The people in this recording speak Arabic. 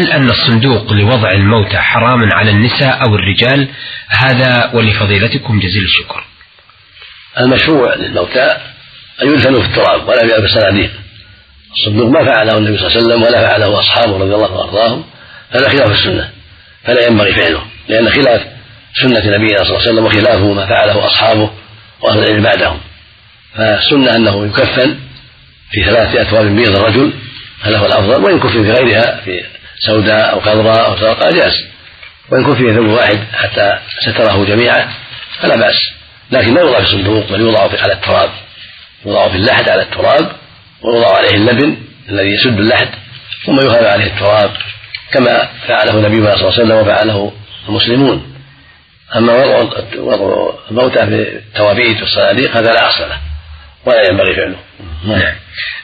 هل أن الصندوق لوضع الموتى حرام على النساء أو الرجال؟ هذا ولفضيلتكم جزيل الشكر. المشروع للموتى أن يدفنوا في التراب ولا يبقى بالصناديق. الصندوق ما فعله النبي صلى الله عليه وسلم ولا فعله أصحابه رضي الله عنهم وأرضاهم، هذا خلاف السنة فلا ينبغي فعله، لأن خلاف سنة نبينا صلى الله عليه وسلم وخلافه ما فعله أصحابه وأهل العلم بعدهم. فالسنة أنه يكفن في 3 أثواب بيض الرجل، هذا هو الأفضل، وإن كفن في غيرها في سوداء أو خضراء أو زرقاء جاز، وإن كفن في ثوب واحد حتى ستره جميعا فلا بأس، لكن لا يوضع في الصندوق بل يوضع على التراب، يوضع في اللحد على التراب ويوضع عليه اللبن الذي يسد اللحد ثم يهاب عليه التراب كما فعله نبينا صلى الله عليه وسلم وفعله المسلمون. أما وضع الموتى في التوابيت والصناديق هذا لا أصل له ولا ينبغي فعله.